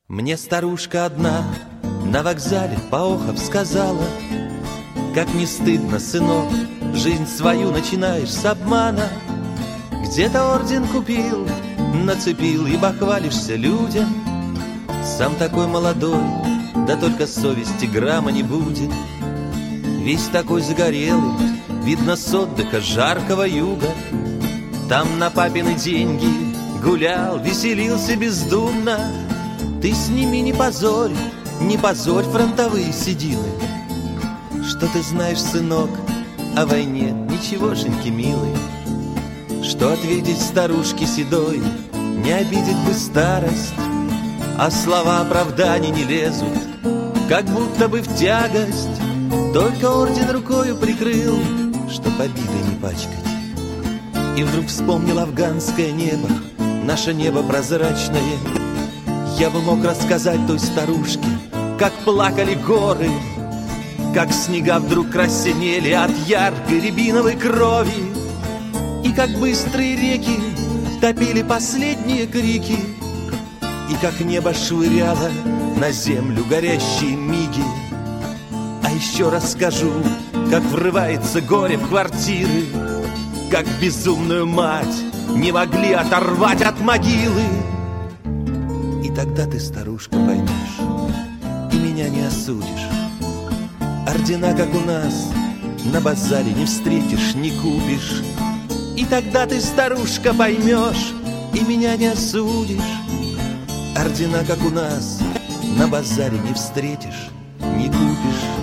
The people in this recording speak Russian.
Мне старушка одна на вокзале поохов сказала: как не стыдно, сынок, жизнь свою начинаешь с обмана. Где-то орден купил, нацепил и бахвалишься людям. Сам такой молодой, да только совести грамма не будет. Весь такой загорелый, видно с отдыха жаркого юга. Там на папины деньги гулял, веселился бездумно. Ты сними, не позорь фронтовые седины. Что ты знаешь, сынок, о войне, ничегошеньки, милый. Что ответить старушке седой, не обидеть бы старость. А слова оправданий не лезут, как будто бы в тягость. Только орден рукою прикрыл, чтоб обидой не пачкать. И вдруг вспомнил афганское небо, наше небо прозрачное. Я бы мог рассказать той старушке, как плакали горы, как снега вдруг краснели от яркой рябиновой крови, и как быстрые реки топили последние крики, и как небо швыряло на землю горящие миги. А еще расскажу, как врывается горе в квартиры, как безумную мать не могли оторвать от могилы. И тогда ты, старушка, поймешь и меня не осудишь. Ордена, как у нас, на базаре не встретишь, не купишь. И тогда ты, старушка, поймешь и меня не осудишь. Ордена, как у нас, на базаре не встретишь, не купишь.